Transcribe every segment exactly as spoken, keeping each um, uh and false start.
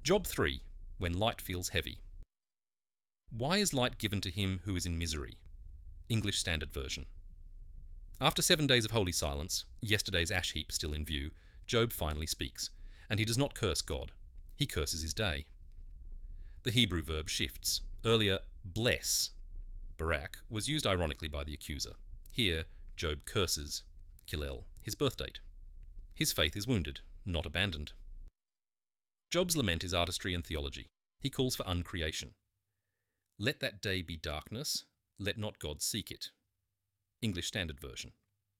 Job three, when light feels heavy. Why is light given to him who is in misery? English Standard Version. After seven days of holy silence, yesterday's ash heap still in view, Job finally speaks, and he does not curse God. He curses his day. The Hebrew verb shifts. Earlier, bless, Barak, was used ironically by the accuser. Here, Job curses, Kilel, his birth date. His faith is wounded, not abandoned. Job's lament is artistry and theology. He calls for uncreation. Let that day be darkness, let not God seek it. English Standard Version.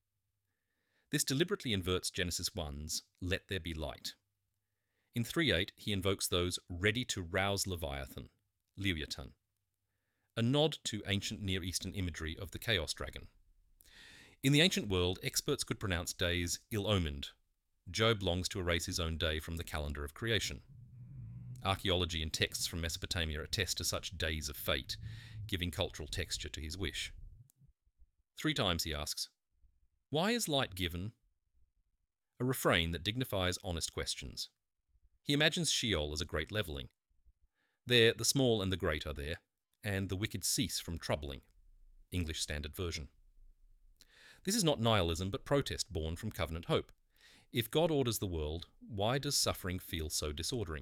This deliberately inverts Genesis one's let there be light. In three eight, he invokes those ready to rouse Leviathan, Leviathan, a nod to ancient Near Eastern imagery of the chaos dragon. In the ancient world, experts could pronounce days ill-omened. Job longs to erase his own day from the calendar of creation. Archaeology and texts from Mesopotamia attest to such days of fate, giving cultural texture to his wish. Three times he asks, "Why is light given?" A refrain that dignifies honest questions. He imagines Sheol as a great levelling. There, the small and the great are there, and the wicked cease from troubling. English Standard Version. This is not nihilism, but protest born from covenant hope. If God orders the world, why does suffering feel so disordering?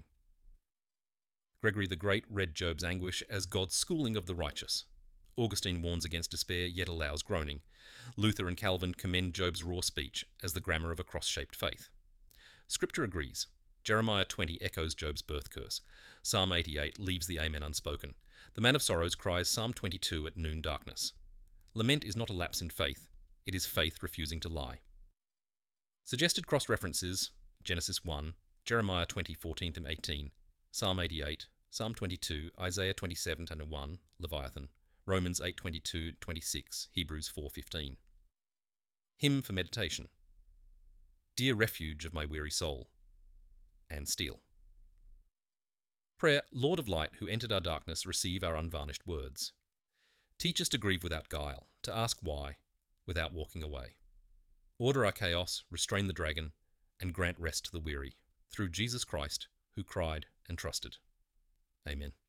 Gregory the Great read Job's anguish as God's schooling of the righteous. Augustine warns against despair, yet allows groaning. Luther and Calvin commend Job's raw speech as the grammar of a cross-shaped faith. Scripture agrees. Jeremiah twenty echoes Job's birth curse. Psalm eighty-eight leaves the Amen unspoken. The man of sorrows cries Psalm twenty-two at noon darkness. Lament is not a lapse in faith. It is faith refusing to lie. Suggested cross-references: Genesis one, Jeremiah twenty fourteen to eighteen, Psalm eighty-eight, Psalm twenty-two, Isaiah twenty-seven to one, Leviathan, Romans eight twenty-two to twenty-six, Hebrews four fifteen. Hymn for meditation. Dear refuge of my weary soul. Anne Steele. Prayer. Lord of light, who entered our darkness, receive our unvarnished words. Teach us to grieve without guile, to ask why, without walking away. Order our chaos, restrain the dragon, and grant rest to the weary, through Jesus Christ, who cried and trusted. Amen.